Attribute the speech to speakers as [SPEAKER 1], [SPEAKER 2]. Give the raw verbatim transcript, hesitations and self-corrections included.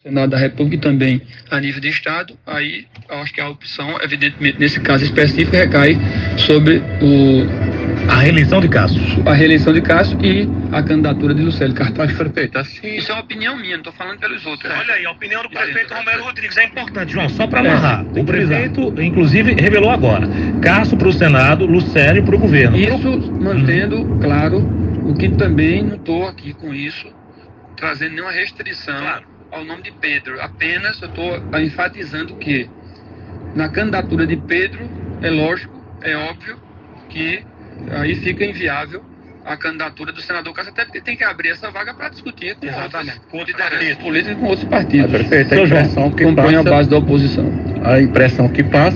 [SPEAKER 1] Senado da República e também a nível de Estado, aí eu acho que a opção, evidentemente, nesse caso específico, recai sobre o...
[SPEAKER 2] A reeleição de Cássio.
[SPEAKER 1] A reeleição de Cássio e a candidatura de Lucélio Carvalho.
[SPEAKER 3] Mas, prefeito, assim...
[SPEAKER 1] Isso é uma opinião minha, não estou falando pelos outros.
[SPEAKER 2] Olha aí, a opinião do prefeito Romero Rodrigues é importante, João, só para amarrar. É, o prefeito, inclusive, revelou agora. Cássio para o Senado, Lucélio para o governo.
[SPEAKER 1] Isso mantendo, hum. claro, o que também não estou aqui com isso, trazendo nenhuma restrição claro. ao nome de Pedro. Apenas eu estou enfatizando que na candidatura de Pedro, é lógico, é óbvio que aí fica inviável a candidatura do senador Cássio, até porque tem que abrir essa vaga para discutir com outras lideranças políticas e com outros partidos.
[SPEAKER 3] A prefeita, a impressão que
[SPEAKER 1] compõe
[SPEAKER 3] passa,
[SPEAKER 1] a base da oposição.
[SPEAKER 3] A impressão que passa